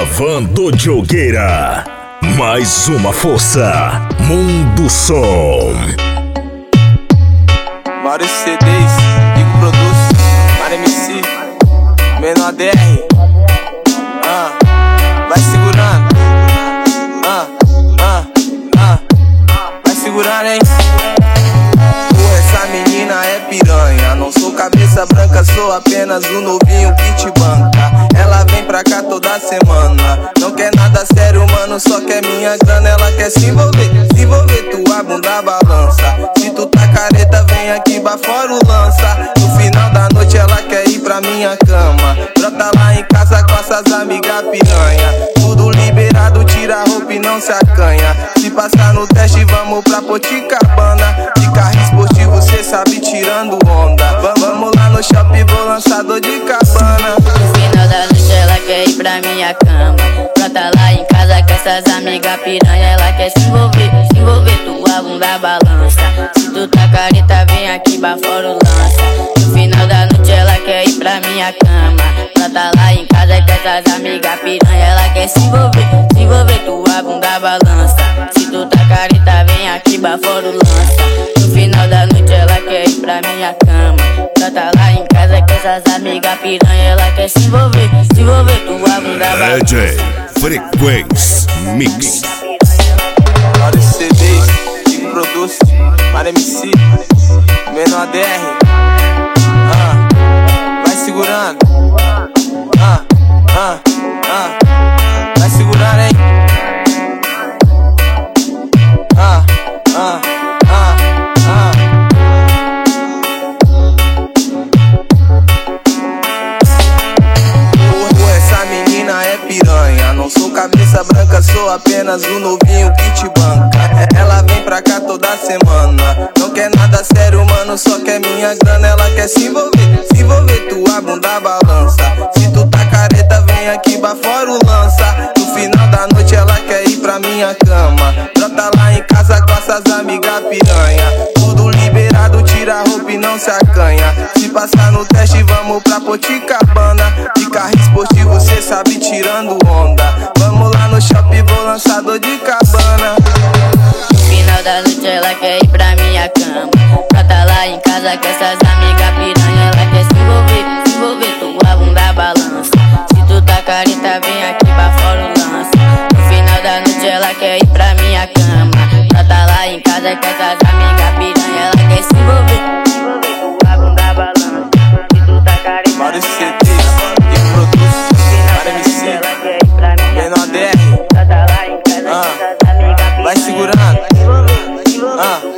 Gravando Diogueira. Mais uma força. Mundo Som. Vários CDs, Digo Produz, Para MC, Menor DR. Vai segurando. Vai segurando, hein? Essa menina é piranha. Não sou cabeça branca, sou apenas um novinho que te banca. Ela vem pra cá toda semana. Não quer nada sério, mano, só quer minha grana. Ela quer se envolver, tua bunda balança. Se tu tá careta, vem aqui bafora o lança. No final da noite ela quer ir pra minha cama. Brota lá em casa com essas amigas piranha. Tudo liberado, tira a roupa e não se acanha. Se passar no teste, vamos pra Poticabana. De carro esportivo, cê sabe, tirando onda. Vamos lá no shopping, vou lançar dor de cabana. No final da noite ela quer ir pra minha cama. Brota lá em casa com essas amigas piranha. Ela quer se envolver, tua bunda balança. Se tu tá careta, vem aqui bafora o lança. No final da noite ela quer ir pra minha cama. Brota lá em casa com essas amigas piranha. Ela quer se envolver, tua bunda balança. Se tu tá careta, vem aqui bafora o lança. No final da noite ela quer ir pra minha cama. Brota lá em casa com essas amigas piranha. Ela quer se envolver, tua bunda balança. DJ Frequência Mix. Vários CDs, Digo Produz, Para MC, Menor DR. Vai segurando. Vai segurando, hein? Essa menina é piranha. Não sou cabeça branca, sou apenas um novinho que te banca. Ela vem pra cá toda semana. Não quer nada sério, mano, só quer minha grana. Ela quer se envolver, tua bunda balança. Se tu tá careta, vem aqui bafora o lança. No final da noite ela quer ir pra minha cama. Brota lá em casa com essas amigas piranha. Tudo liberado, tira a roupa e não se acanha. Se passar no teste, vamos pra Poticabana. De carro esportivo, cê sabe, tirando onda. Vamos lá no shopping, vou lançar dor de cabana. No final da noite ela quer ir pra minha cama. Brota lá em casa com essas amigas piranha. Ela quer se envolver, tua bunda balança. Se tu tá careta, vem aqui bafora o lança. No final da noite ela quer ir pra minha cama. Brota lá em casa com essas amigas piranha. Ela quer se envolver, tua bunda balança. Se tu tá careta, Vários CDs, Digo Produz, Para MC, Menor DR. Vai segurando.